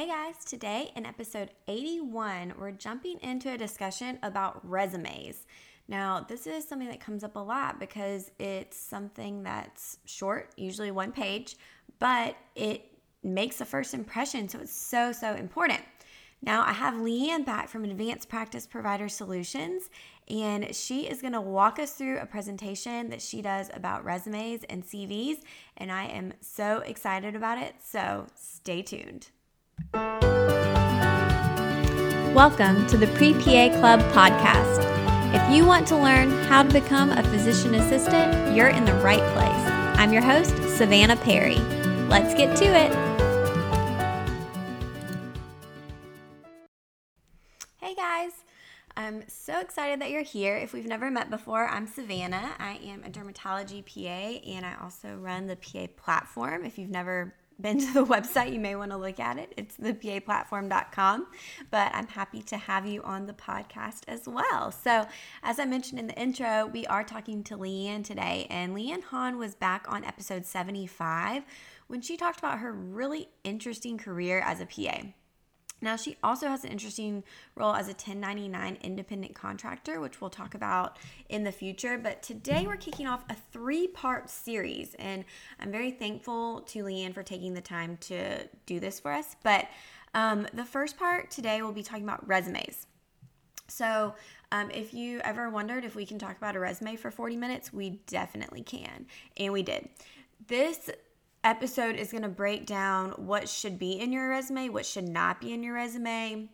Hey guys, today in episode 81, we're jumping into a discussion about resumes. Now, this is something that comes up a lot because it's something that's short, usually one page, but it makes a first impression, so it's so important. Now, I have Leanne back from Advanced Practice Provider Solutions, and she is going to walk us through a presentation that she does about resumes and CVs, and I am so excited about it, so stay tuned. Welcome to the Pre-PA Club podcast. If you want to learn how to become a physician assistant, you're in the right place. I'm your host, Savannah Perry. Let's get to it. Hey guys, I'm so excited that you're here. If we've never met before, I'm Savannah. I am a dermatology PA, and I also run the PA platform. If you've never been to the website, you may want to look at it. It's thepaplatform.com, but I'm happy to have you on the podcast as well. So as I mentioned in the intro, we are talking to Leanne today, and Leanne Hahn was back on episode 75 when she talked about her really interesting career as a PA. Now, she also has an interesting role as a 1099 independent contractor, which we'll talk about in the future. But today we're kicking off a 3-part series, and I'm very thankful to Leanne for taking the time to do this for us. But the first part today we'll be talking about resumes. So if you ever wondered if we can talk about a resume for 40 minutes, we definitely can, and we did. This episode is going to break down what should be in your resume, what should not be in your resume,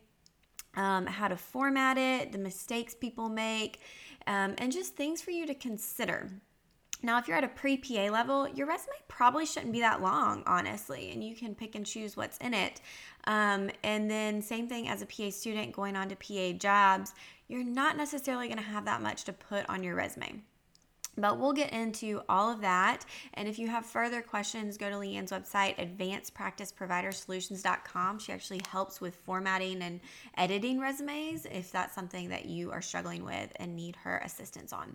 how to format it, the mistakes people make, and just things for you to consider. Now, if you're at a pre-PA level, your resume probably shouldn't be that long, honestly, and you can pick and choose what's in it. And then same thing as a PA student going on to PA jobs, you're not necessarily going to have that much to put on your resume. But we'll get into all of that. And if you have further questions, go to Leanne's website, advancedpracticeprovidersolutions.com. She actually helps with formatting and editing resumes if that's something that you are struggling with and need her assistance on.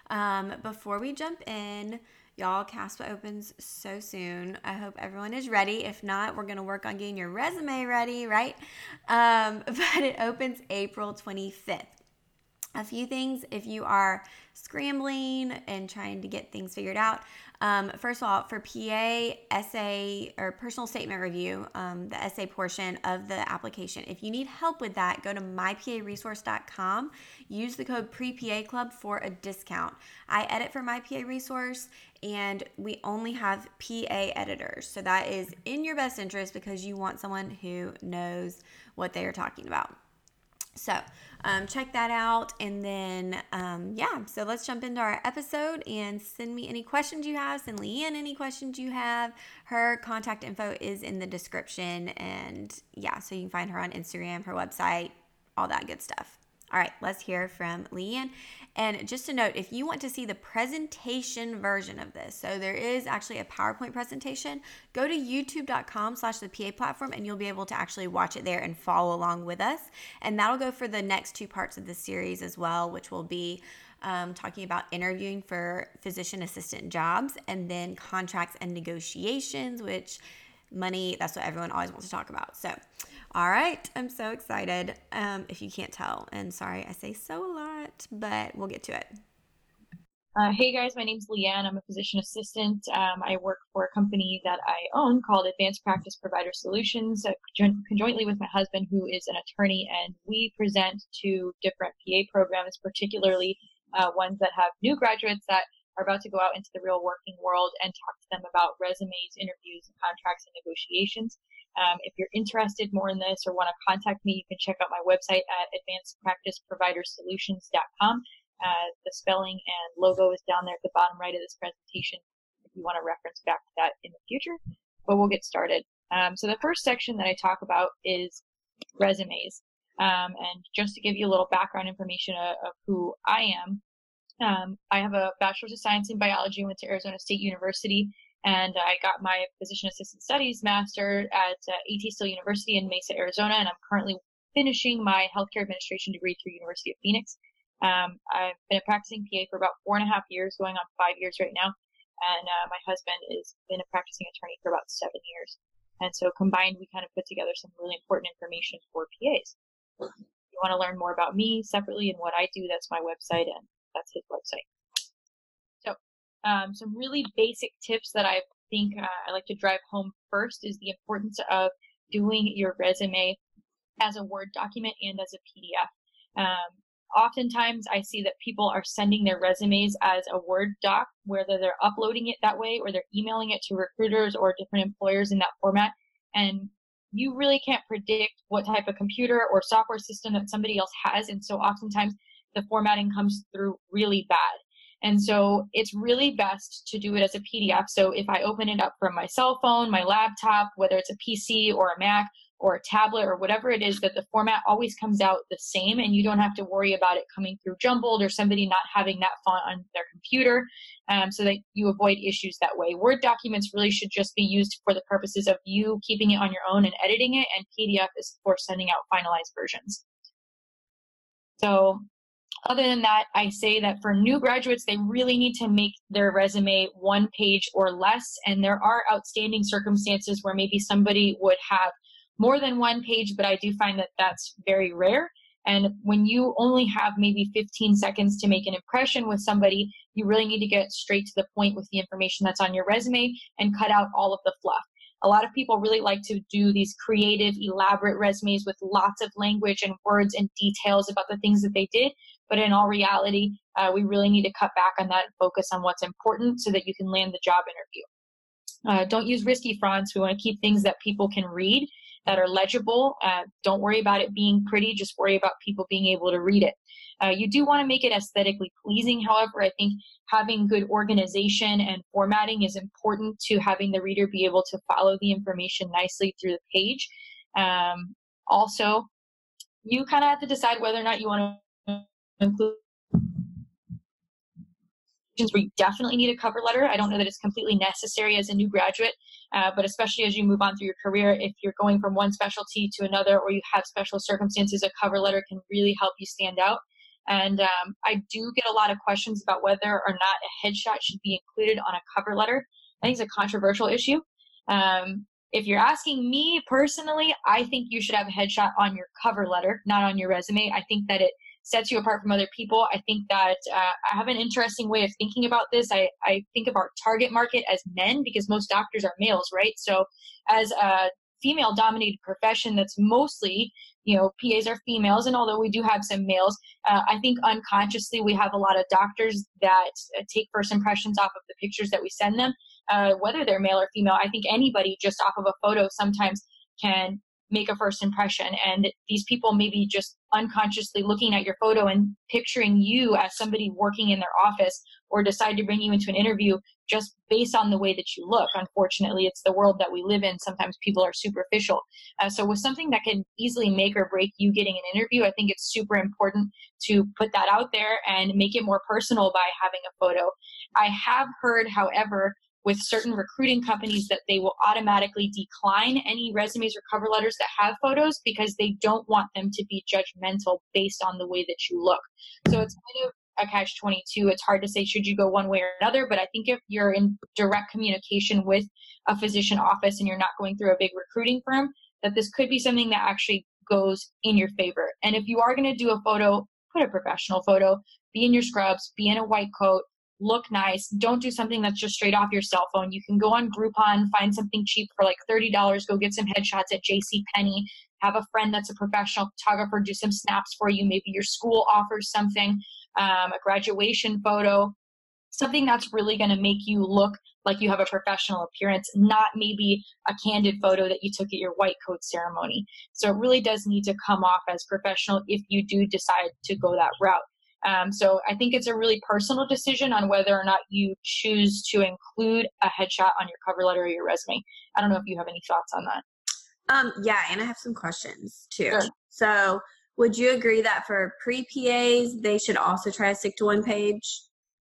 Before we jump in, y'all, CASPA opens so soon. I hope everyone is ready. If not, we're going to work on getting your resume ready, right? But it opens April 25th. A few things if you are scrambling and trying to get things figured out. First of all, for PA essay or personal statement review, the essay portion of the application, if you need help with that, go to myparesource.com. Use the code PREPAClub for a discount. I edit for My PA Resource, and we only have PA editors. So that is in your best interest because you want someone who knows what they are talking about. So check that out, and then so let's jump into our episode and send me any questions you have, send Leanne any questions you have. Her contact info is in the description, and so you can find her on Instagram, her website, all that good stuff. All right, let's hear from Leanne. And just a note, if you want to see the presentation version of this, so there is actually a PowerPoint presentation, go to youtube.com/the PA platform, and you'll be able to actually watch it there and follow along with us. And that'll go for the next 2 parts of the series as well, which will be talking about interviewing for physician assistant jobs, and then contracts and negotiations, which money, that's what everyone always wants to talk about. So all right, I'm so excited, if you can't tell. And sorry, I say so a lot, but we'll get to it. Hey guys, my name's Leanne. I'm a physician assistant. I work for a company that I own called Advanced Practice Provider Solutions, conjointly with my husband, who is an attorney, and we present to different PA programs, particularly ones that have new graduates that are about to go out into the real working world, and talk to them about resumes, interviews, contracts, and negotiations. If you're interested more in this or want to contact me, you can check out my website at advancedpracticeprovidersolutions.com. The spelling and logo is down there at the bottom right of this presentation if you want to reference back to that in the future. But we'll get started. So the first section that I talk about is resumes. And just to give you a little background information of who I am, I have a Bachelor's of Science in Biology, went to Arizona State University, and I got my Physician Assistant Studies Master at A.T. Still University in Mesa, Arizona, and I'm currently finishing my Healthcare Administration degree through University of Phoenix. I've been a practicing PA for about 4.5 years, going on 5 years right now, and my husband has been a practicing attorney for about 7 years. And so combined, we kind of put together some really important information for PAs. If you want to learn more about me separately and what I do, that's my website, and that's his website. So some really basic tips that I think I like to drive home first is the importance of doing your resume as a Word document and as a PDF. Oftentimes I see that people are sending their resumes as a Word doc, whether they're uploading it that way or they're emailing it to recruiters or different employers in that format. And you really can't predict what type of computer or software system that somebody else has. And so oftentimes the formatting comes through really bad. And so it's really best to do it as a PDF. So if I open it up from my cell phone, my laptop, whether it's a PC or a Mac or a tablet or whatever it is, that the format always comes out the same, and you don't have to worry about it coming through jumbled or somebody not having that font on their computer, so that you avoid issues that way. Word documents really should just be used for the purposes of you keeping it on your own and editing it, and PDF is for sending out finalized versions. So other than that, I say that for new graduates, they really need to make their resume one page or less. And there are outstanding circumstances where maybe somebody would have more than one page, but I do find that that's very rare. And when you only have maybe 15 seconds to make an impression with somebody, you really need to get straight to the point with the information that's on your resume and cut out all of the fluff. A lot of people really like to do these creative, elaborate resumes with lots of language and words and details about the things that they did. But in all reality, we really need to cut back on that and focus on what's important so that you can land the job interview. Don't use risky fonts. We want to keep things that people can read, that are legible. Don't worry about it being pretty. Just worry about people being able to read it. You do want to make it aesthetically pleasing. However, I think having good organization and formatting is important to having the reader be able to follow the information nicely through the page. Also, you kind of have to decide whether or not you want to include where you definitely need a cover letter. I don't know that it's completely necessary as a new graduate, but especially as you move on through your career, if you're going from one specialty to another or you have special circumstances, a cover letter can really help you stand out. And I do get a lot of questions about whether or not a headshot should be included on a cover letter. I think it's a controversial issue. If you're asking me personally, I think you should have a headshot on your cover letter, not on your resume. I think that it sets you apart from other people. I think that I have an interesting way of thinking about this. I think of our target market as men because most doctors are males, right? So as a female-dominated profession that's mostly, PAs are females, and although we do have some males, I think unconsciously we have a lot of doctors that take first impressions off of the pictures that we send them, whether they're male or female. I think anybody just off of a photo sometimes can make a first impression, and these people may be just unconsciously looking at your photo and picturing you as somebody working in their office, or decide to bring you into an interview just based on the way that you look. Unfortunately, it's the world that we live in. Sometimes people are superficial. So with something that can easily make or break you getting an interview, I think it's super important to put that out there and make it more personal by having a photo. I have heard, however, with certain recruiting companies that they will automatically decline any resumes or cover letters that have photos because they don't want them to be judgmental based on the way that you look. So it's kind of a catch-22. It's hard to say should you go one way or another, but I think if you're in direct communication with a physician office and you're not going through a big recruiting firm, that this could be something that actually goes in your favor. And if you are going to do a photo, put a professional photo, be in your scrubs, be in a white coat, look nice. Don't do something that's just straight off your cell phone. You can go on Groupon, find something cheap for like $30, go get some headshots at JCPenney, have a friend that's a professional photographer do some snaps for you. Maybe your school offers something, a graduation photo, something that's really going to make you look like you have a professional appearance, not maybe a candid photo that you took at your white coat ceremony. So it really does need to come off as professional if you do decide to go that route. So I think it's a really personal decision on whether or not you choose to include a headshot on your cover letter or your resume. I don't know if you have any thoughts on that. Yeah, and I have some questions too. Sure. So would you agree that for pre-PAs, they should also try to stick to one page?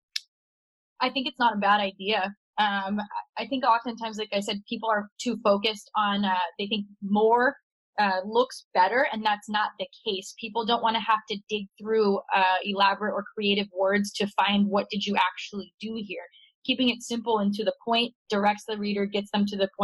I think it's not a bad idea. I think oftentimes, like I said, people are too focused on, they think more looks better, and that's not the case. People don't want to have to dig through elaborate or creative words to find what did you actually do here. Keeping it simple and to the point directs the reader, gets them to the point,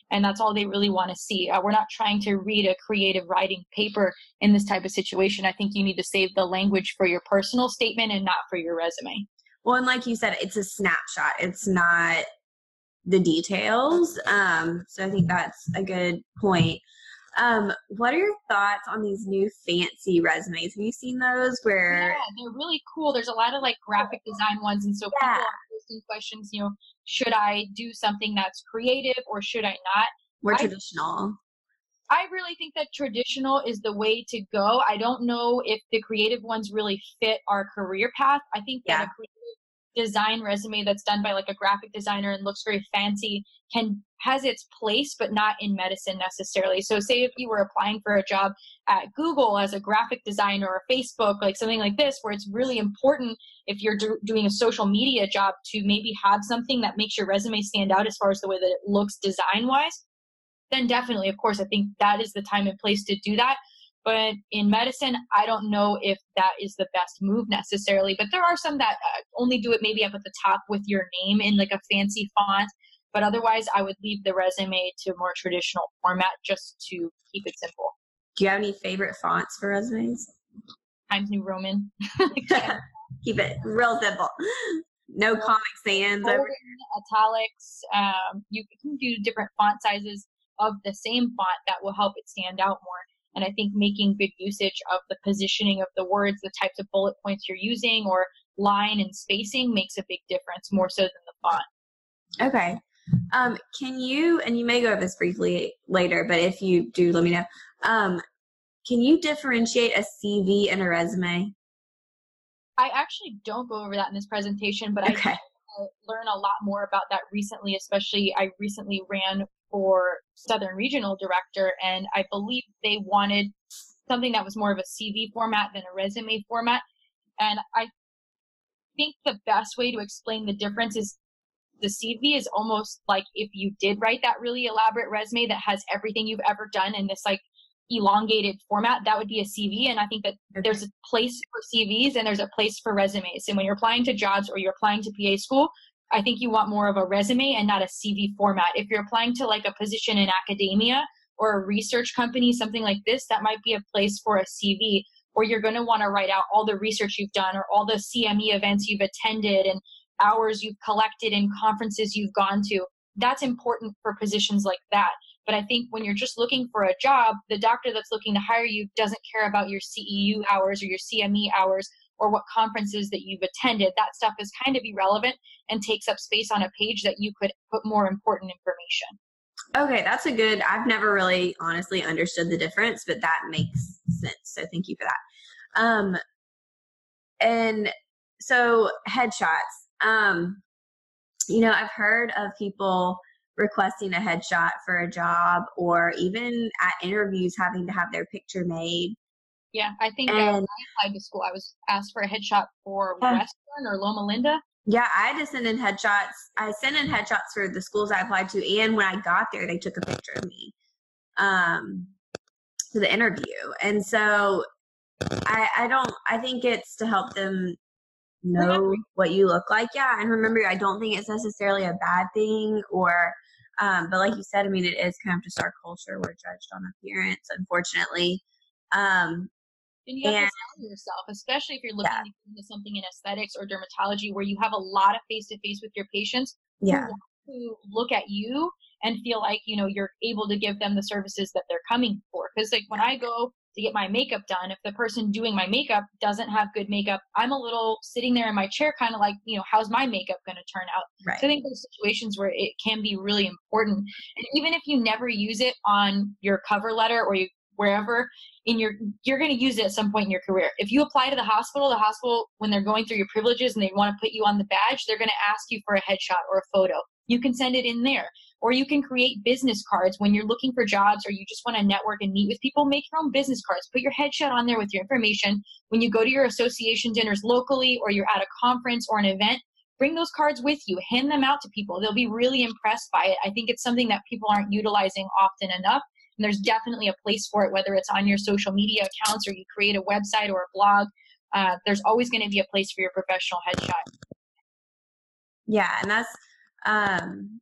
and that's all they really want to see. We're not trying to read a creative writing paper in this type of situation. I think you need to save the language for your personal statement and not for your resume. Well, and like you said, it's a snapshot. It's not the details. So I think that's a good point. What are your thoughts on these new fancy resumes? Have you seen those where? Yeah, they're really cool. There's a lot of like graphic design ones. And so people are posting questions, should I do something that's creative or should I not? More traditional. I really think that traditional is the way to go. I don't know if the creative ones really fit our career path. I think that a creative design resume that's done by like a graphic designer and looks very fancy has its place, but not in medicine necessarily. So say if you were applying for a job at Google as a graphic designer or Facebook, like something like this, where it's really important if you're doing a social media job to maybe have something that makes your resume stand out as far as the way that it looks design wise, then definitely, of course, I think that is the time and place to do that. But in medicine, I don't know if that is the best move necessarily. But there are some that only do it maybe up at the top with your name in like a fancy font. But otherwise, I would leave the resume to a more traditional format just to keep it simple. Do you have any favorite fonts for resumes? Times New Roman. Keep it real simple. No Comic Sans. Italics. You can do different font sizes of the same font that will help it stand out more. And I think making good usage of the positioning of the words, the types of bullet points you're using, or line and spacing makes a big difference, more so than the font. Okay. Can you, and you may go over this briefly later, but if you do, let me know. Can you differentiate a CV and a resume? I actually don't go over that in this presentation, but I learn a lot more about that recently, especially I recently ran for Southern Regional Director, and I believe they wanted something that was more of a CV format than a resume format. And I think the best way to explain the difference is the CV is almost like if you did write that really elaborate resume that has everything you've ever done in this like elongated format, that would be a CV. And I think that there's a place for CVs and there's a place for resumes. And when you're applying to jobs or you're applying to PA school, I think you want more of a resume and not a CV format. If you're applying to like a position in academia or a research company, something like this, that might be a place for a CV, or you're going to want to write out all the research you've done or all the CME events you've attended and hours you've collected and conferences you've gone to. That's important for positions like that. But I think when you're just looking for a job, the doctor that's looking to hire you doesn't care about your CEU hours or your CME hours or what conferences that you've attended. That stuff is kind of irrelevant and takes up space on a page that you could put more important information. Okay, that's a good, I've never really honestly understood the difference, but that makes sense. So thank you for that. And so headshots, I've heard of people requesting a headshot for a job or even at interviews having to have their picture made. Yeah, I think when I applied to school, I was asked for a headshot for Western or Loma Linda. Yeah, I had to send in headshots. I sent in headshots for the schools I applied to, and when I got there, they took a picture of me to the interview. And so I think it's to help them know what you look like. Yeah, and remember, I don't think it's necessarily a bad thing or but like you said, I mean, it is kind of just our culture. We're judged on appearance, unfortunately. And you have to sell yourself, especially if you're looking to get into something in aesthetics or dermatology where you have a lot of face-to-face with your patients who want to look at you and feel like, you're able to give them the services that they're coming for. Because like when I go to get my makeup done, if the person doing my makeup doesn't have good makeup, I'm a little sitting there in my chair kind of like, how's my makeup going to turn out? Right. So I think there's situations where it can be really important. And even if you never use it on your cover letter or wherever you're going to use it at some point in your career. If you apply to the hospital, when they're going through your privileges and they want to put you on the badge, they're going to ask you for a headshot or a photo. You can send it in there. Or you can create business cards when you're looking for jobs or you just want to network and meet with people. Make your own business cards. Put your headshot on there with your information. When you go to your association dinners locally or you're at a conference or an event, bring those cards with you. Hand them out to people. They'll be really impressed by it. I think it's something that people aren't utilizing often enough. And there's definitely a place for it, whether it's on your social media accounts or you create a website or a blog. There's always going to be a place for your professional headshot. Yeah, and that's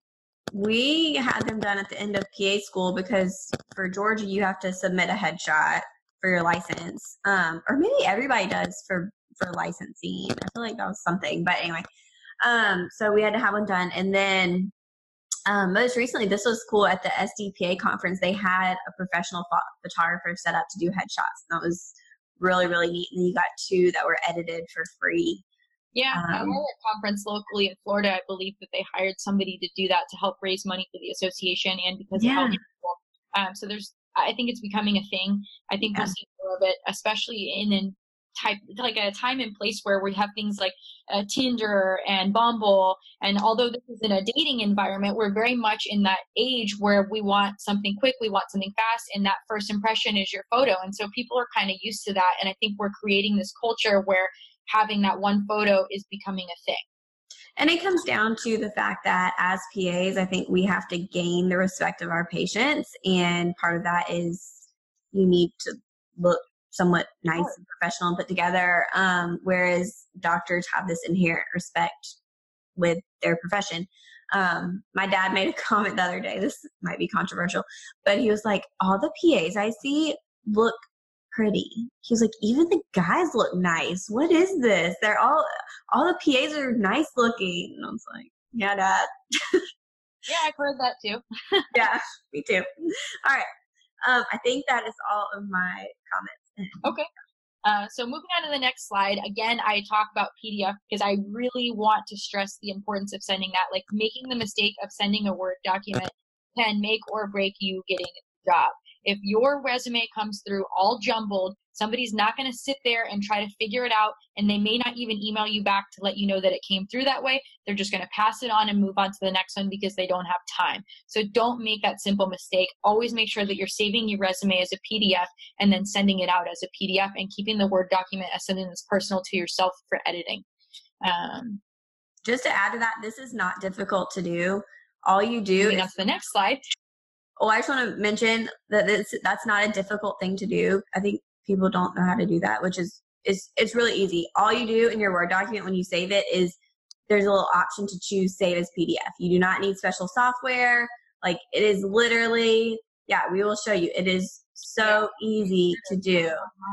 we had them done at the end of PA school because for Georgia, you have to submit a headshot for your license. Or maybe everybody does for licensing. I feel like that was something. But anyway, so we had to have one done. And then most recently, this was cool at the SDPA conference. They had a professional photographer set up to do headshots. And that was really, really neat. And you got 2 that were edited for free. Yeah, at our conference locally in Florida, I believe that they hired somebody to do that to help raise money for the association and because of helping people. So I think it's becoming a thing. I think we'll see more of it, especially in a time and place where we have things like Tinder and Bumble. And although this is in a dating environment, we're very much in that age where we want something quick, we want something fast, and that first impression is your photo. And so people are kind of used to that. And I think we're creating this culture where having that one photo is becoming a thing. And it comes down to the fact that as PAs, I think we have to gain the respect of our patients. And part of that is you need to look somewhat nice and professional and put together, whereas doctors have this inherent respect with their profession. My dad made a comment the other day, this might be controversial, but he was like, all the PAs I see look pretty. He was like, even the guys look nice. What is this? They're all the PAs are nice looking. And I was like, yeah, Dad. Yeah, I've heard that too. Yeah, me too. All right. I think that is all of my comments. Okay. So moving on to the next slide, again, I talk about PDF because I really want to stress the importance of sending that. Like making the mistake of sending a Word document can make or break you getting a job. If your resume comes through all jumbled, somebody's not going to sit there and try to figure it out, and they may not even email you back to let you know that it came through that way. They're just going to pass it on and move on to the next one because they don't have time. So don't make that simple mistake. Always make sure that you're saving your resume as a PDF and then sending it out as a PDF and keeping the Word document as something that's personal to yourself for editing. Just to add to that, this is not difficult to do. All you do moving on to the next slide. Oh, I just want to mention that that's not a difficult thing to do. I think people don't know how to do that, which is it's really easy. All you do in your Word document when you save it is there's a little option to choose save as PDF. You do not need special software. Like it is literally, we will show you. It is so easy to do.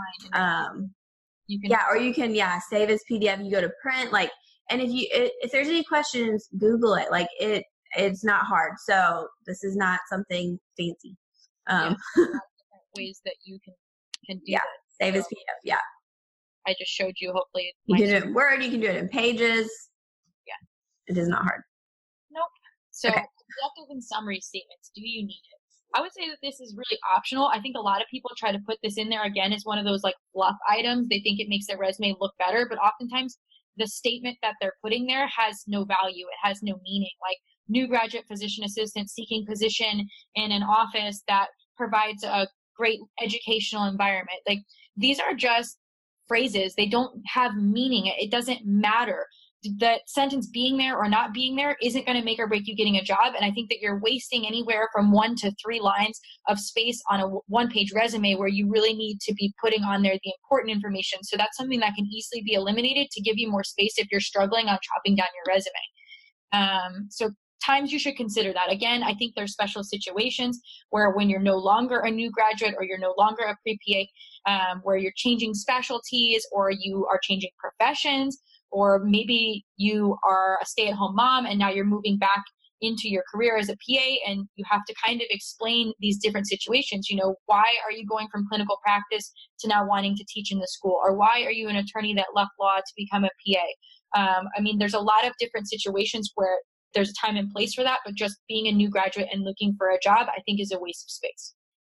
Or you can save as PDF. You go to print, and if there's any questions, Google it. It's not hard. So this is not something fancy. Different ways that you can do that. Save as PDF. Yeah. I just showed you. Hopefully, you can do it in Word. You can do it in Pages. Yeah. It is not hard. Nope. So objective and summary statements. Do you need it? I would say that this is really optional. I think a lot of people try to put this in there again as one of those fluff items. They think it makes their resume look better, but oftentimes the statement that they're putting there has no value. It has no meaning. Like new graduate physician assistant seeking position in an office that provides a great educational environment. Like these are just phrases. They don't have meaning. It doesn't matter. That sentence being there or not being there isn't going to make or break you getting a job. And I think that you're wasting anywhere from 1 to 3 lines of space on a one-page resume where you really need to be putting on there the important information. So that's something that can easily be eliminated to give you more space if you're struggling on chopping down your resume. So times you should consider that. Again, I think there's special situations where when you're no longer a new graduate or you're no longer a pre-PA, where you're changing specialties or you are changing professions, or maybe you are a stay-at-home mom and now you're moving back into your career as a PA and you have to kind of explain these different situations. Why are you going from clinical practice to now wanting to teach in the school? Or why are you an attorney that left law to become a PA? There's a lot of different situations where there's a time and place for that, but just being a new graduate and looking for a job, I think is a waste of space.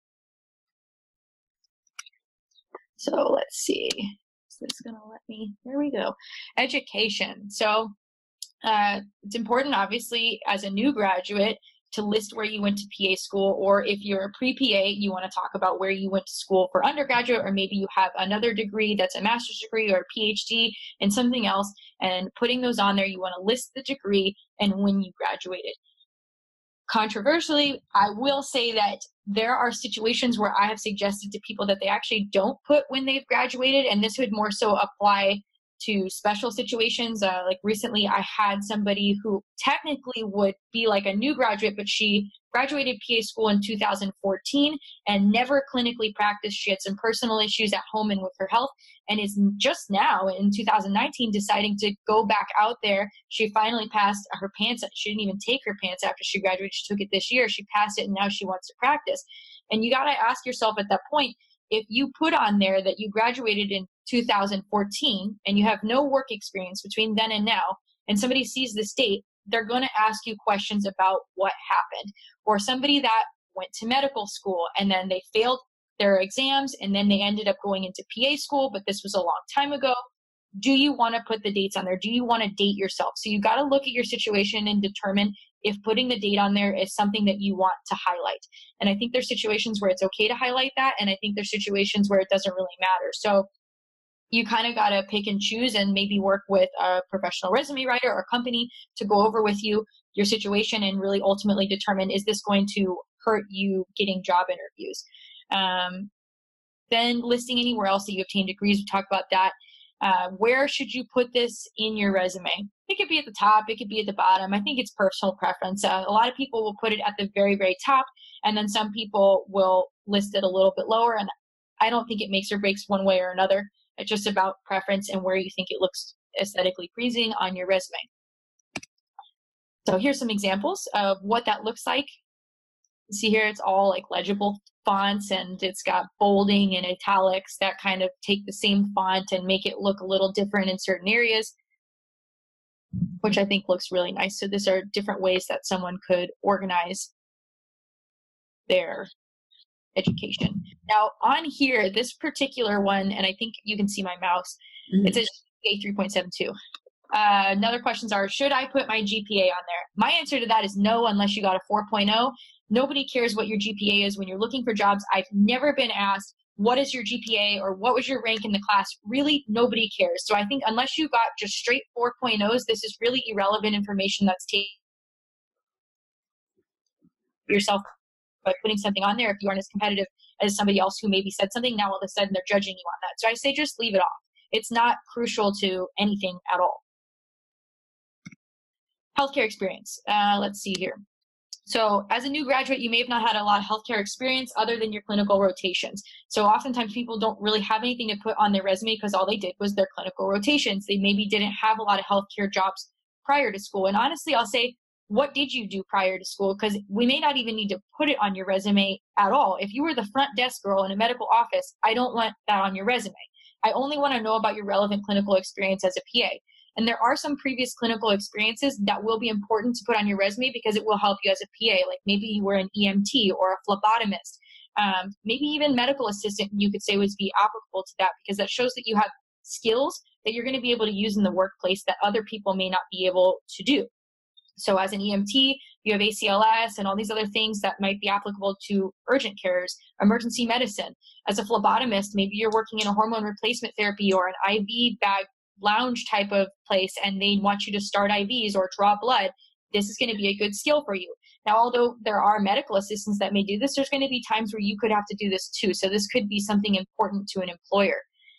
So let's see. Is this going to let me? There we go. Education. So it's important, obviously, as a new graduate to list where you went to PA school, or if you're a pre-PA, you want to talk about where you went to school for undergraduate, or maybe you have another degree that's a master's degree or a PhD in something else, and putting those on there, you want to list the degree and when you graduated. Controversially, I will say that there are situations where I have suggested to people that they actually don't put when they've graduated, and this would more so apply to special situations. Like recently I had somebody who technically would be like a new graduate, but she graduated PA school in 2014 and never clinically practiced. She had some personal issues at home and with her health, and is just now in 2019 deciding to go back out there. She finally passed her PANCET. She didn't even take her PANCET after she graduated. She took it this year. She passed it, and now she wants to practice. And you got to ask yourself at that point, if you put on there that you graduated in 2014 and you have no work experience between then and now, and somebody sees this date, they're going to ask you questions about what happened. Or somebody that went to medical school and then they failed their exams and then they ended up going into PA school, but this was a long time ago. Do you want to put the dates on there? Do you want to date yourself? So you got to look at your situation and determine if putting the date on there is something that you want to highlight. And I think there's situations where it's okay to highlight that, and I think there's situations where it doesn't really matter. So you kind of got to pick and choose and maybe work with a professional resume writer or company to go over with you your situation and really ultimately determine, is this going to hurt you getting job interviews? Then listing anywhere else that you obtained degrees, we talked about that. Where should you put this in your resume? It could be at the top, it could be at the bottom. I think it's personal preference. A lot of people will put it at the very, very top, and then some people will list it a little bit lower. And I don't think it makes or breaks one way or another. It's just about preference and where you think it looks aesthetically pleasing on your resume. So here's some examples of what that looks like. See here, it's all like legible fonts, and it's got bolding and italics that kind of take the same font and make it look a little different in certain areas, which I think looks really nice. So these are different ways that someone could organize their education. Now on here, this particular one, and I think you can see my mouse, it says GPA 3.72. Another questions are, should I put my GPA on there? My answer to that is no, unless you got a 4.0. Nobody cares what your GPA is when you're looking for jobs. I've never been asked, what is your GPA or what was your rank in the class? Really, nobody cares. So I think unless you got just straight 4.0s, this is really irrelevant information that's taken yourself by putting something on there. If you aren't as competitive as somebody else who maybe said something, now all of a sudden they're judging you on that. So I say just leave it off. It's not crucial to anything at all. Healthcare experience. Let's see here. So as a new graduate, you may have not had a lot of healthcare experience other than your clinical rotations. So oftentimes people don't really have anything to put on their resume because all they did was their clinical rotations. They maybe didn't have a lot of healthcare jobs prior to school. And honestly, I'll say, what did you do prior to school? Because we may not even need to put it on your resume at all. If you were the front desk girl in a medical office, I don't want that on your resume. I only want to know about your relevant clinical experience as a PA. And there are some previous clinical experiences that will be important to put on your resume because it will help you as a PA. Like maybe you were an EMT or a phlebotomist. Maybe even medical assistant, you could say, would be applicable to that because that shows that you have skills that you're going to be able to use in the workplace that other people may not be able to do. So as an EMT, you have ACLS and all these other things that might be applicable to urgent cares, emergency medicine. As a phlebotomist, maybe you're working in a hormone replacement therapy or an IV bag lounge type of place and they want you to start IVs or draw blood. This is going to be a good skill for you. Now, although there are medical assistants that may do this, there's going to be times where you could have to do this too. So this could be something important to an employer.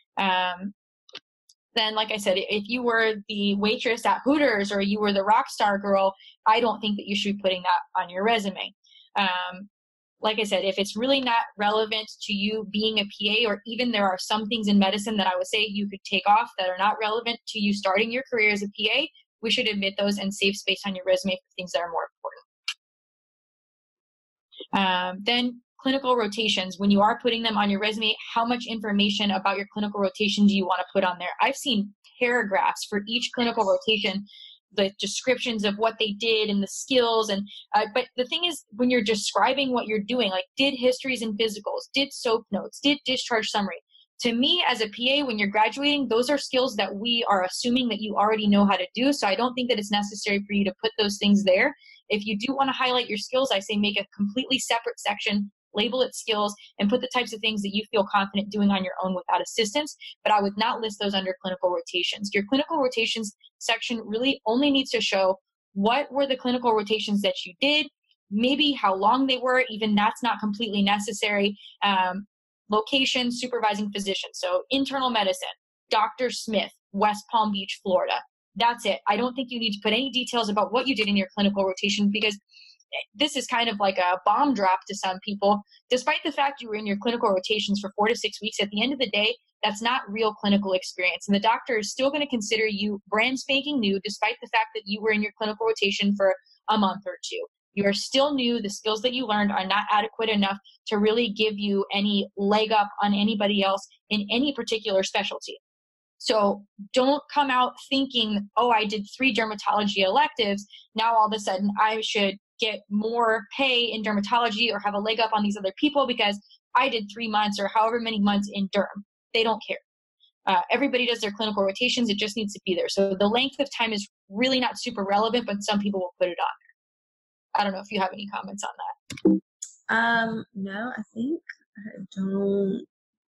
Then, like I said, if you were the waitress at Hooters or you were the rock star girl, I don't think that you should be putting that on your resume. Like I said, if it's really not relevant to you being a PA, or even there are some things in medicine that I would say you could take off that are not relevant to you starting your career as a PA, we should admit those and save space on your resume for things that are more important. Then clinical rotations. When you are putting them on your resume, how much information about your clinical rotation do you want to put on there? I've seen paragraphs for each clinical rotation, the descriptions of what they did and the skills. And but the thing is, when you're describing what you're doing, like did histories and physicals, did soap notes, did discharge summary. To me as a PA, when you're graduating, those are skills that we are assuming that you already know how to do. So I don't think that it's necessary for you to put those things there. If you do want to highlight your skills, I say make a completely separate section, label it skills, and put the types of things that you feel confident doing on your own without assistance. But I would not list those under clinical rotations. Your clinical rotations section really only needs to show what were the clinical rotations that you did, maybe how long they were, even that's not completely necessary. Location, supervising physician. So internal medicine, Dr. Smith, West Palm Beach, Florida. That's it. I don't think you need to put any details about what you did in your clinical rotation, because this is kind of like a bomb drop to some people. Despite the fact you were in your clinical rotations for 4 to 6 weeks, at the end of the day, that's not real clinical experience. And the doctor is still going to consider you brand spanking new, despite the fact that you were in your clinical rotation for a month or two. You are still new. The skills that you learned are not adequate enough to really give you any leg up on anybody else in any particular specialty. So don't come out thinking, oh, I did 3 dermatology electives. Now all of a sudden I should get more pay in dermatology or have a leg up on these other people because I did 3 months or however many months in derm. They don't care. Everybody does their clinical rotations. It just needs to be there. So the length of time is really not super relevant, but some people will put it on there. I don't know if you have any comments on that. No, I think I don't.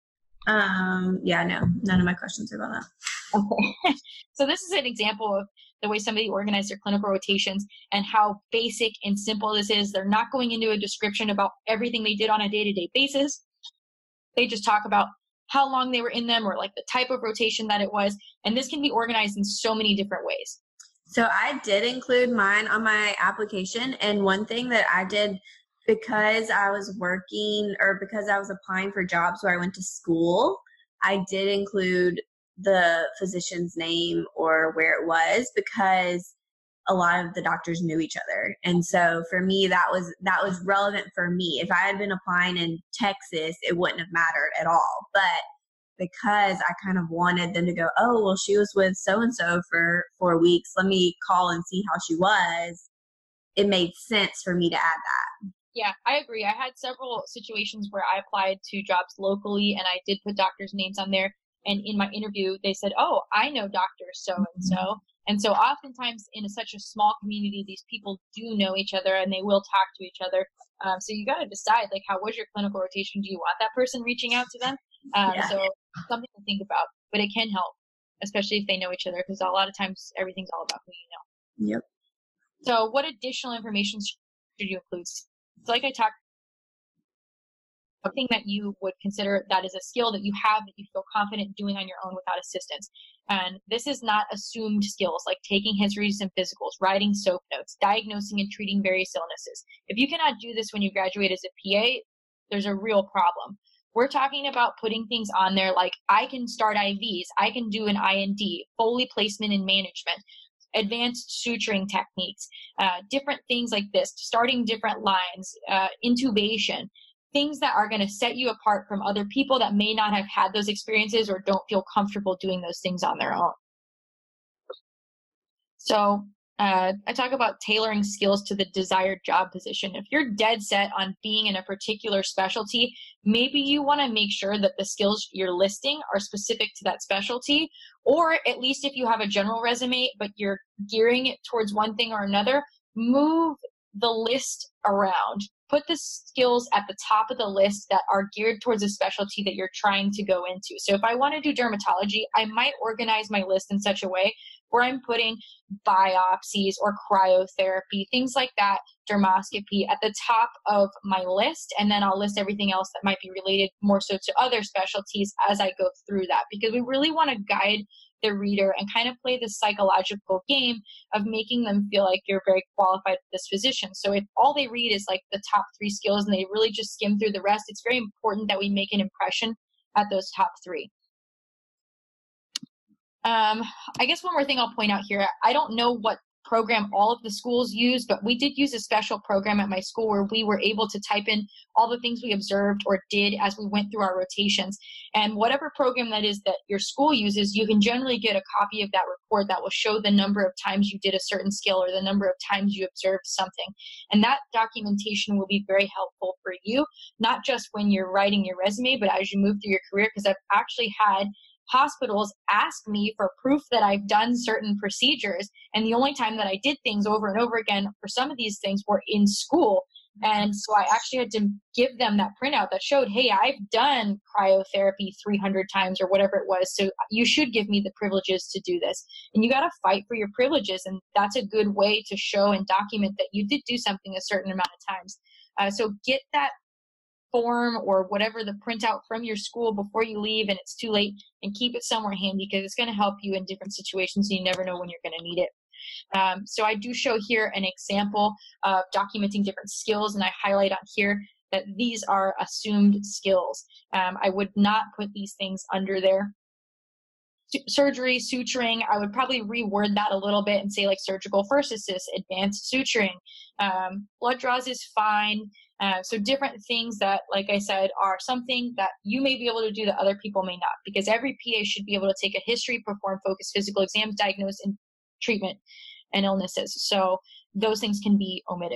Yeah, no, none of my questions are about that. Okay. So this is an example of the way somebody organized their clinical rotations and how basic and simple this is. They're not going into a description about everything they did on a day-to-day basis. They just talk about how long they were in them or like the type of rotation that it was. And this can be organized in so many different ways. So I did include mine on my application. And one thing that I did, because I was working or because I was applying for jobs where I went to school, I did include the physician's name or where it was, because a lot of the doctors knew each other. And so for me, that was relevant for me. If I had been applying in Texas, it wouldn't have mattered at all. But because I kind of wanted them to go, oh, well, she was with so-and-so for 4 weeks, let me call and see how she was, it made sense for me to add that. Yeah, I agree. I had several situations where I applied to jobs locally and I did put doctors' names on there. And in my interview, they said, oh, I know Dr. So-and-so. And so oftentimes in such a small community, these people do know each other and they will talk to each other. So you got to decide, like, how was your clinical rotation? Do you want that person reaching out to them? So something to think about, but it can help, especially if they know each other, because a lot of times everything's all about who you know. Yep. So what additional information should you include? So like I talked, something that you would consider that is a skill that you have that you feel confident doing on your own without assistance. And this is not assumed skills like taking histories and physicals, writing SOAP notes, diagnosing and treating various illnesses. If you cannot do this when you graduate as a PA, there's a real problem. We're talking about putting things on there like I can start IVs, I can do an IND, Foley placement and management, advanced suturing techniques, different things like this, starting different lines, intubation, things that are going to set you apart from other people that may not have had those experiences or don't feel comfortable doing those things on their own. So I talk about tailoring skills to the desired job position. If you're dead set on being in a particular specialty, maybe you want to make sure that the skills you're listing are specific to that specialty, or at least if you have a general resume, but you're gearing it towards one thing or another, move the list around. Put the skills at the top of the list that are geared towards a specialty that you're trying to go into. So if I want to do dermatology, I might organize my list in such a way where I'm putting biopsies or cryotherapy, things like that, dermoscopy at the top of my list. And then I'll list everything else that might be related more so to other specialties as I go through that, because we really want to guide the reader and kind of play this psychological game of making them feel like you're very qualified for this position. So if all they read is like the top 3 skills and they really just skim through the rest, it's very important that we make an impression at those top 3. I guess one more thing I'll point out here. I don't know what program all of the schools use, but we did use a special program at my school where we were able to type in all the things we observed or did as we went through our rotations. And whatever program that is that your school uses, you can generally get a copy of that report that will show the number of times you did a certain skill or the number of times you observed something. And that documentation will be very helpful for you, not just when you're writing your resume, but as you move through your career, because I've actually had hospitals ask me for proof that I've done certain procedures. And the only time that I did things over and over again for some of these things were in school. And so I actually had to give them that printout that showed, hey, I've done cryotherapy 300 times or whatever it was. So you should give me the privileges to do this. And you got to fight for your privileges. And that's a good way to show and document that you did do something a certain amount of times. So get that form or whatever, the printout from your school before you leave and it's too late, and keep it somewhere handy because it's going to help you in different situations. You never know when you're going to need it. So I do show here an example of documenting different skills, and I highlight on here that these are assumed skills. I would not put these things under there. Surgery, suturing, I would probably reword that a little bit and say like surgical first assist, advanced suturing. Blood draws is fine. So different things that, like I said, are something that you may be able to do that other people may not, because every PA should be able to take a history, perform focused physical exams, diagnose and treatment and illnesses. So those things can be omitted.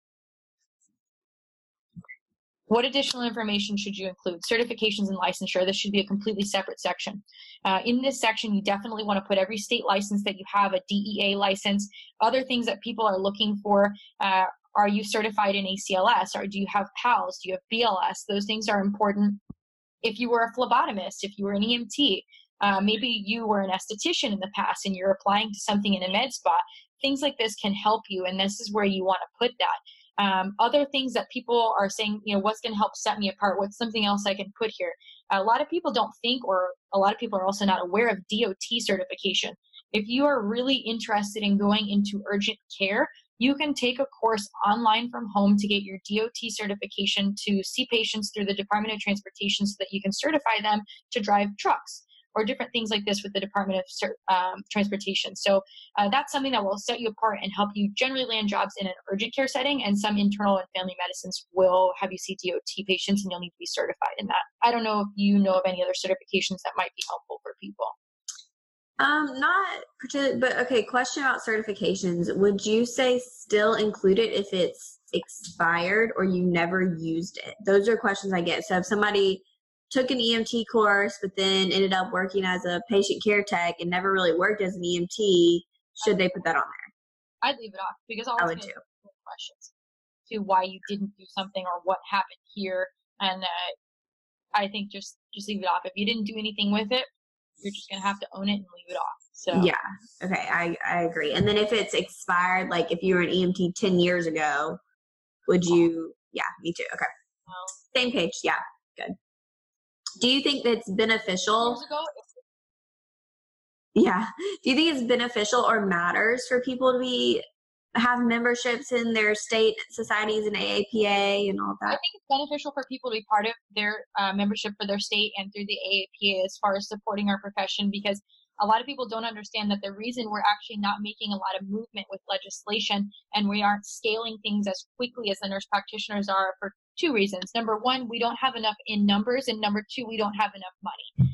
What additional information should you include? Certifications and licensure. This should be a completely separate section. In this section, you definitely want to put every state license that you have, a DEA license, other things that people are looking for. Are you certified in ACLS? Or do you have PALS? Do you have BLS? Those things are important. If you were a phlebotomist, if you were an EMT, maybe you were an esthetician in the past and you're applying to something in a med spa, things like this can help you, and this is where you want to put that. Other things that people are saying, what's going to help set me apart? What's something else I can put here? A lot of people don't think, or a lot of people are also not aware of DOT certification. If you are really interested in going into urgent care, you can take a course online from home to get your DOT certification to see patients through the Department of Transportation so that you can certify them to drive trucks or different things like this with the Department of Transportation. So that's something that will set you apart and help you generally land jobs in an urgent care setting, and some internal and family medicines will have you see DOT patients and you'll need to be certified in that. I don't know if you know of any other certifications that might be helpful for people. Not particularly, but okay, question about certifications. Would you say still include it if it's expired or you never used it? Those are questions I get. So if somebody took an EMT course, but then ended up working as a patient care tech and never really worked as an EMT, should they put that on there? I'd leave it off, because I'll I would too. Questions to why you didn't do something or what happened here. And I think just leave it off. If you didn't do anything with it, you're just going to have to own it and leave it off. So yeah. Okay. I agree. And then if it's expired, like if you were an EMT 10 years ago, would you? Yeah, me too. Okay. Same page. Yeah. Good. Do you think that's beneficial? Yeah. Do you think it's beneficial or matters for people to have memberships in their state societies and AAPA and all that? I think it's beneficial for people to be part of their membership for their state and through the AAPA as far as supporting our profession, because a lot of people don't understand that the reason we're actually not making a lot of movement with legislation and we aren't scaling things as quickly as the nurse practitioners are for two reasons. Number one, we don't have enough in numbers, and number two, we don't have enough money.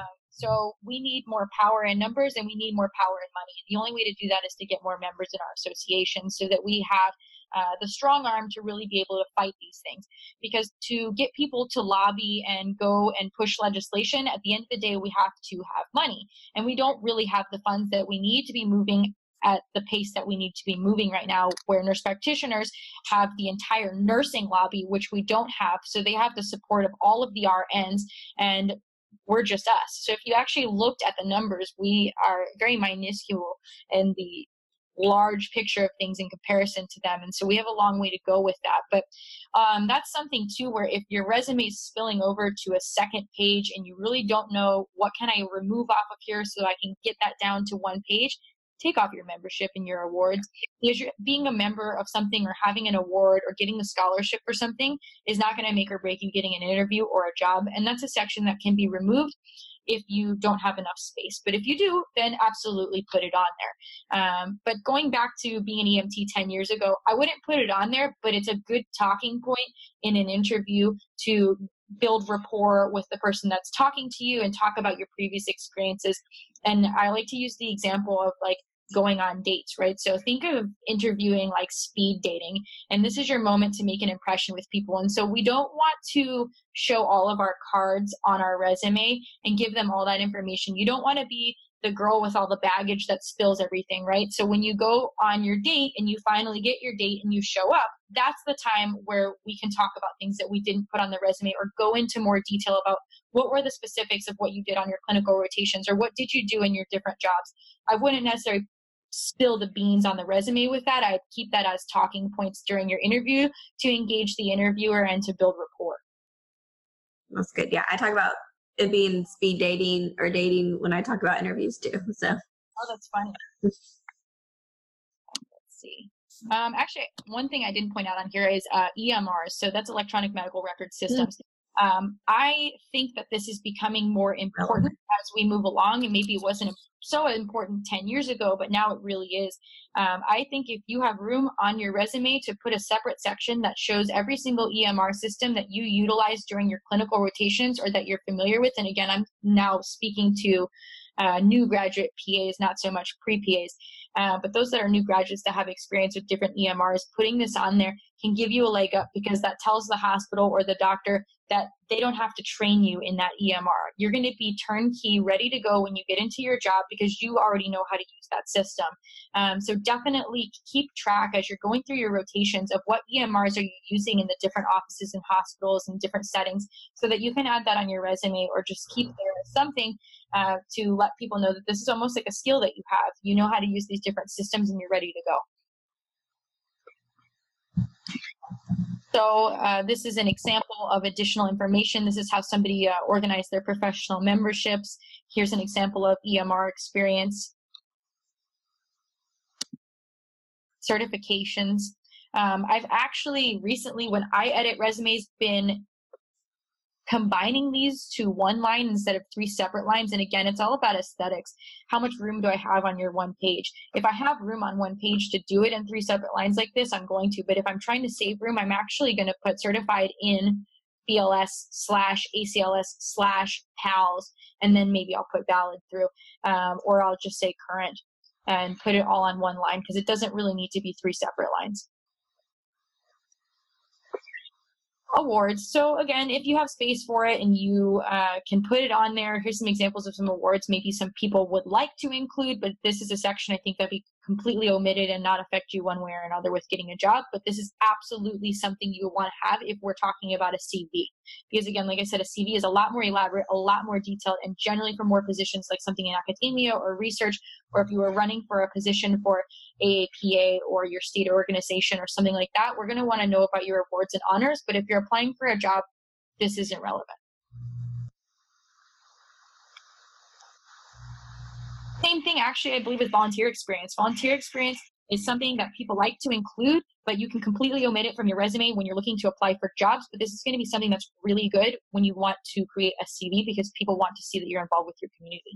So we need more power in numbers and we need more power in money. And the only way to do that is to get more members in our association so that we have the strong arm to really be able to fight these things. Because to get people to lobby and go and push legislation, at the end of the day, we have to have money. And we don't really have the funds that we need to be moving at the pace that we need to be moving right now, where nurse practitioners have the entire nursing lobby, which we don't have. So they have the support of all of the RNs, and we're just us. So if you actually looked at the numbers, we are very minuscule in the large picture of things in comparison to them. And so we have a long way to go with that. But that's something too, where if your resume is spilling over to a second page and you really don't know what can I remove off of here so I can get that down to one page, take off your membership and your awards. Because being a member of something or having an award or getting a scholarship for something is not going to make or break you getting an interview or a job. And that's a section that can be removed if you don't have enough space. But if you do, then absolutely put it on there. But going back to being an EMT 10 years ago, I wouldn't put it on there, but it's a good talking point in an interview to build rapport with the person that's talking to you and talk about your previous experiences. And I like to use the example of like going on dates, right? So think of interviewing like speed dating, and this is your moment to make an impression with people. And so we don't want to show all of our cards on our resume and give them all that information. You don't want to be the girl with all the baggage that spills everything, right? So when you go on your date and you finally get your date and you show up, that's the time where we can talk about things that we didn't put on the resume, or go into more detail about what were the specifics of what you did on your clinical rotations, or what did you do in your different jobs. I wouldn't necessarily spill the beans on the resume with that. I'd keep that as talking points during your interview to engage the interviewer and to build rapport. That's good. Yeah, I talk about it being speed dating or dating when I talk about interviews too. So. Oh, that's funny. Let's see. Actually, one thing I didn't point out on here is EMRs. So that's electronic medical record systems. I think that this is becoming more important as we move along, and maybe it wasn't so important 10 years ago, but now it really is. I think if you have room on your resume to put a separate section that shows every single EMR system that you utilize during your clinical rotations or that you're familiar with, and again, I'm now speaking to new graduate PAs, not so much pre-PAs, but those that are new graduates that have experience with different EMRs, putting this on there can give you a leg up, because that tells the hospital or the doctor that they don't have to train you in that EMR. You're going to be turnkey, ready to go when you get into your job, because you already know how to use that system. So definitely keep track as you're going through your rotations of what EMRs are you using in the different offices and hospitals and different settings, so that you can add that on your resume, or just keep there as something to let people know that this is almost like a skill that you have. You know how to use these different systems and you're ready to go. So this is an example of additional information. This is how somebody organized their professional memberships. Here's an example of EMR experience. Certifications. I've actually recently, when I edit resumes, been combining these to one line instead of 3 separate lines. And again, it's all about aesthetics. How much room do I have on your one page? If I have room on one page to do it in 3 separate lines like this, I'm going to. But if I'm trying to save room, I'm actually going to put certified in BLS/ACLS/PALS, and then maybe I'll put valid through, or I'll just say current and put it all on one line, because it doesn't really need to be 3 separate lines. Awards. So again, if you have space for it and you can put it on there, here's some examples of some awards maybe some people would like to include, but this is a section I think that'd be completely omitted and not affect you one way or another with getting a job. But this is absolutely something you want to have if we're talking about a CV. Because again, like I said, a CV is a lot more elaborate, a lot more detailed, and generally for more positions like something in academia or research, or if you were running for a position for AAPA or your state organization or something like that, we're going to want to know about your awards and honors. But if you're applying for a job, this isn't relevant. Same thing, actually, I believe, with volunteer experience. Volunteer experience is something that people like to include, but you can completely omit it from your resume when you're looking to apply for jobs. But this is going to be something that's really good when you want to create a CV, because people want to see that you're involved with your community.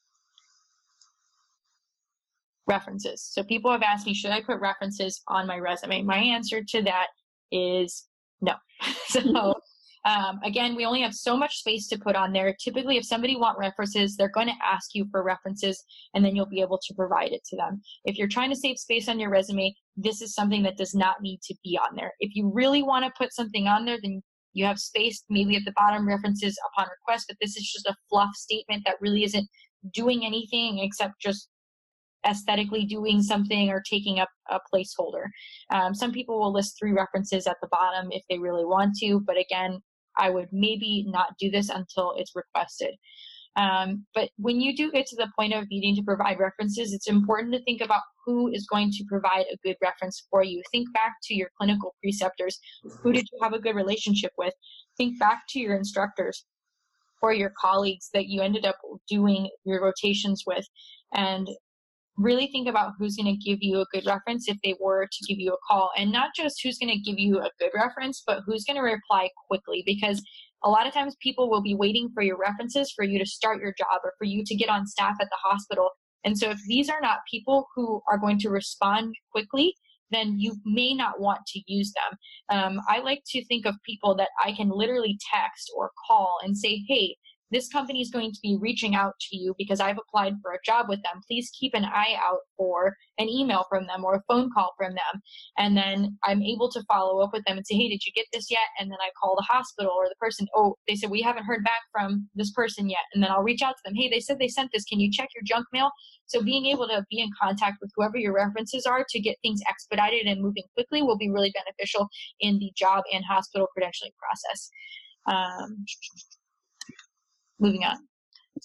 References. So people have asked me, should I put references on my resume? My answer to that is no. So again, we only have so much space to put on there. Typically, if somebody wants references, they're going to ask you for references, and then you'll be able to provide it to them. If you're trying to save space on your resume, this is something that does not need to be on there. If you really want to put something on there, then you have space, maybe at the bottom, references upon request, but this is just a fluff statement that really isn't doing anything except just aesthetically doing something or taking up a placeholder. Some people will list 3 references at the bottom if they really want to, but again, I would maybe not do this until it's requested. But when you do get to the point of needing to provide references, it's important to think about who is going to provide a good reference for you. Think back to your clinical preceptors. Who did you have a good relationship with? Think back to your instructors or your colleagues that you ended up doing your rotations with, and really think about who's going to give you a good reference if they were to give you a call. And not just who's going to give you a good reference, but who's going to reply quickly, because a lot of times people will be waiting for your references for you to start your job or for you to get on staff at the hospital. And so if these are not people who are going to respond quickly, then you may not want to use them. I like to think of people that I can literally text or call and say, hey, this company is going to be reaching out to you because I've applied for a job with them. Please keep an eye out for an email from them or a phone call from them. And then I'm able to follow up with them and say, hey, did you get this yet? And then I call the hospital or the person. Oh, they said, we haven't heard back from this person yet. And then I'll reach out to them. Hey, they said they sent this. Can you check your junk mail? So being able to be in contact with whoever your references are to get things expedited and moving quickly will be really beneficial in the job and hospital credentialing process. Moving on.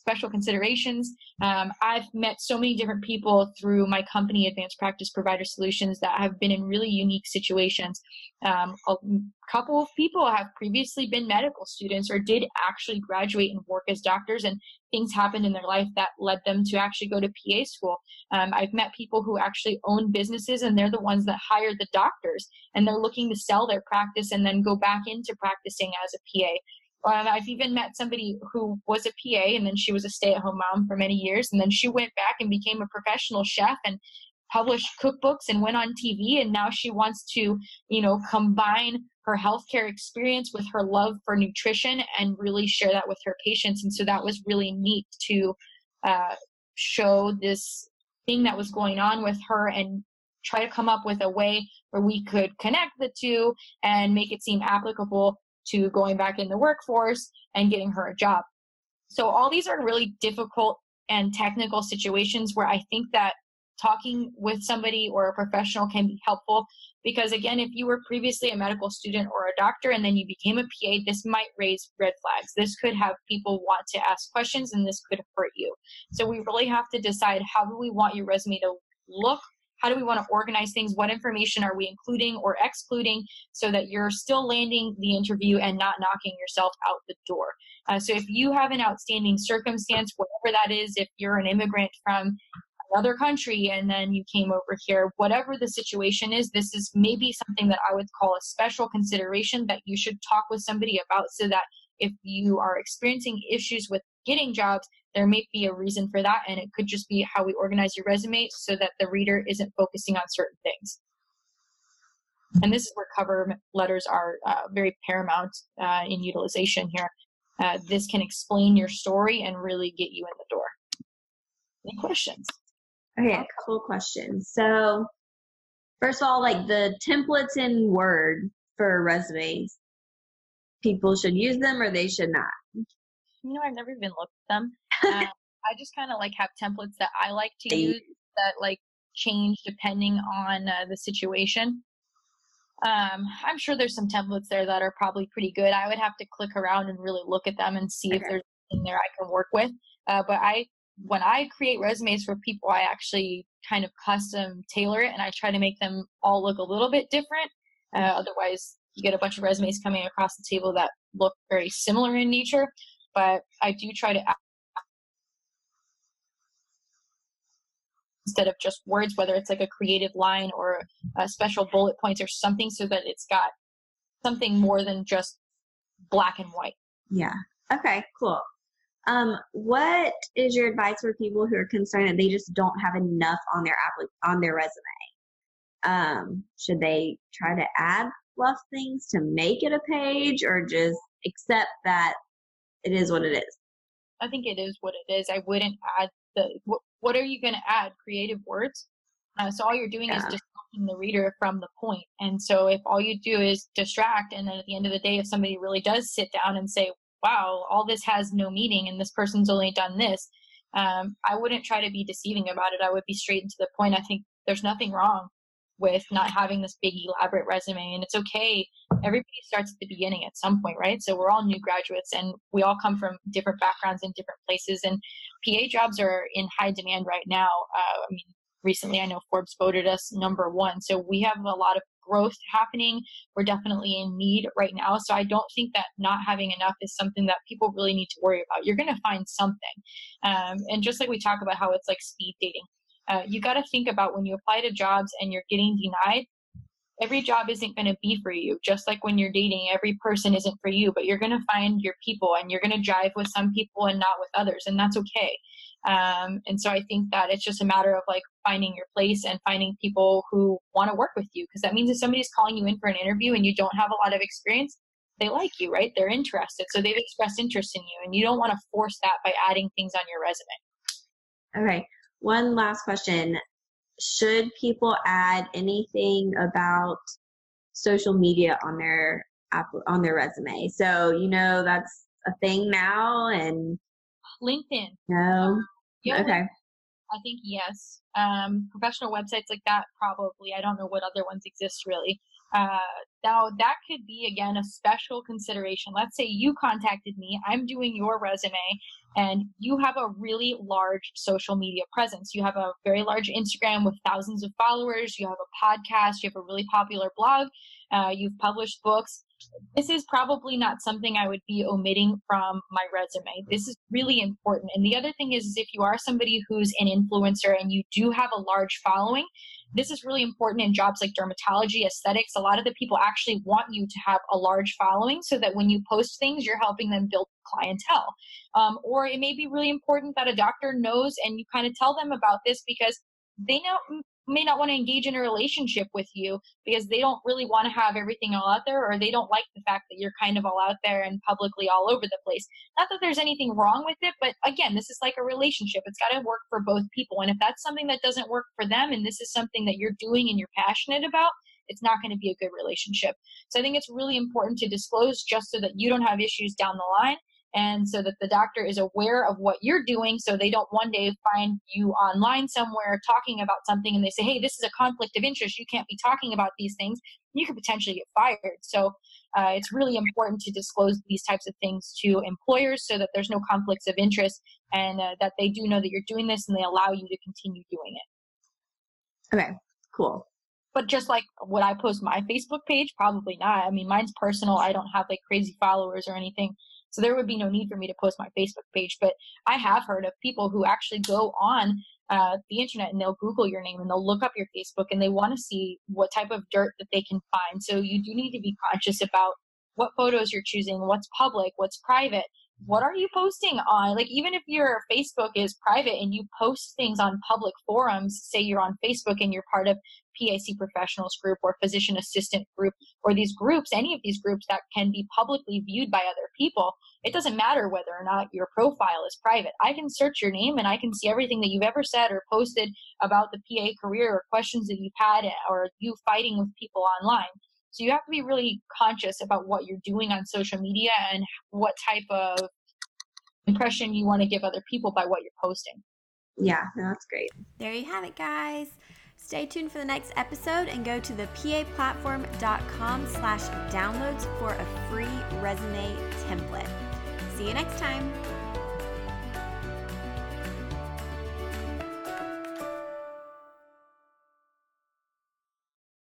special considerations. I've met so many different people through my company, Advanced Practice Provider Solutions, that have been in really unique situations. A couple of people have previously been medical students or did actually graduate and work as doctors, and things happened in their life that led them to actually go to PA school. I've met people who actually own businesses, and they're the ones that hire the doctors, and they're looking to sell their practice and then go back into practicing as a PA. I've even met somebody who was a PA, and then she was a stay-at-home mom for many years, and then she went back and became a professional chef and published cookbooks and went on TV, and now she wants to, combine her healthcare experience with her love for nutrition and really share that with her patients. And so that was really neat to show this thing that was going on with her and try to come up with a way where we could connect the two and make it seem applicable to going back in the workforce and getting her a job. So all these are really difficult and technical situations where I think that talking with somebody or a professional can be helpful, because again, if you were previously a medical student or a doctor and then you became a PA, this might raise red flags. This could have people want to ask questions, and this could hurt you. So we really have to decide, how do we want your resume to look? How do we want to organize things? What information are we including or excluding so that you're still landing the interview and not knocking yourself out the door? So if you have an outstanding circumstance, whatever that is, if you're an immigrant from another country and then you came over here, whatever the situation is, this is maybe something that I would call a special consideration that you should talk with somebody about, so that if you are experiencing issues with getting jobs, there may be a reason for that, and it could just be how we organize your resume so that the reader isn't focusing on certain things. And this is where cover letters are very paramount in utilization here. This can explain your story and really get you in the door. Any questions? Okay, a couple of questions. So, first of all, like the templates in Word for resumes, people should use them or they should not? I've never even looked at them. I just kind of have templates that I like to use that change depending on the situation. I'm sure there's some templates there that are probably pretty good. I would have to click around and really look at them and see if there's anything there I can work with. But when I create resumes for people, I actually kind of custom tailor it, and I try to make them all look a little bit different. Otherwise, you get a bunch of resumes coming across the table that look very similar in nature. But I do try to, instead of just words, whether it's a creative line or a special bullet points or something, so that it's got something more than just black and white. Yeah. Okay, cool. What is your advice for people who are concerned that they just don't have enough on their resume? Should they try to add fluff things to make it a page, or just accept that it is what it is? I think it is what it is. I wouldn't add what are you going to add? Creative words? So all you're doing is distracting the reader from the point. And so if all you do is distract, and then at the end of the day, if somebody really does sit down and say, wow, all this has no meaning and this person's only done this, I wouldn't try to be deceiving about it. I would be straight and to the point. I think there's nothing wrong with not having this big elaborate resume, and it's okay. Everybody starts at the beginning at some point, right? So we're all new graduates, and we all come from different backgrounds and different places, and PA jobs are in high demand right now. Recently I know Forbes voted us #1, so we have a lot of growth happening. We're definitely in need right now, so I don't think that not having enough is something that people really need to worry about. You're going to find something, and just like we talk about how it's like speed dating, you got to think about when you apply to jobs and you're getting denied, every job isn't going to be for you. Just like when you're dating, every person isn't for you, but you're going to find your people, and you're going to jive with some people and not with others, and that's okay. And so I think that it's just a matter of finding your place and finding people who want to work with you, because that means if somebody's calling you in for an interview and you don't have a lot of experience, they like you, right? They're interested. So they've expressed interest in you, and you don't want to force that by adding things on your resume. Okay. One last question. Should people add anything about social media on their resume? So, that's a thing now, and LinkedIn. No. Yeah, okay. I think yes. Professional websites like that, probably. I don't know what other ones exist really. Now, that could be, again, a special consideration. Let's say you contacted me, I'm doing your resume, and you have a really large social media presence. You have a very large Instagram with thousands of followers. You have a podcast. You have a really popular blog. You've published books. This is probably not something I would be omitting from my resume. This is really important. And the other thing is if you are somebody who's an influencer and you do have a large following, this is really important in jobs like dermatology, aesthetics. A lot of the people actually want you to have a large following so that when you post things, you're helping them build clientele. Or it may be really important that a doctor knows and you kind of tell them about this because they may not want to engage in a relationship with you because they don't really want to have everything all out there, or they don't like the fact that you're kind of all out there and publicly all over the place. Not that there's anything wrong with it, but again, this is like a relationship. It's got to work for both people. And if that's something that doesn't work for them and this is something that you're doing and you're passionate about, it's not going to be a good relationship. So I think it's really important to disclose just so that you don't have issues down the line, and so that the doctor is aware of what you're doing so they don't one day find you online somewhere talking about something and they say, hey, this is a conflict of interest. You can't be talking about these things. You could potentially get fired. So it's really important to disclose these types of things to employers so that there's no conflicts of interest, and that they do know that you're doing this and they allow you to continue doing it. Okay, cool. But just like, would I post my Facebook page? Probably not. I mean, mine's personal. I don't have like crazy followers or anything. So there would be no need for me to post my Facebook page. But I have heard of people who actually go on the internet and they'll Google your name and they'll look up your Facebook and they want to see what type of dirt that they can find. So you do need to be conscious about what photos you're choosing, what's public, what's private. What are you posting on? Like, even if your Facebook is private and you post things on public forums, say you're on Facebook and you're part of PAC professionals group or physician assistant group or these groups, any of these groups that can be publicly viewed by other people, it doesn't matter whether or not your profile is private. I can search your name and I can see everything that you've ever said or posted about the PA career or questions that you've had or you fighting with people online. So you have to be really conscious about what you're doing on social media and what type of impression you want to give other people by what you're posting. Yeah, that's great. There you have it, guys. Stay tuned for the next episode and go to the paplatform.com/downloads for a free resume template. See you next time.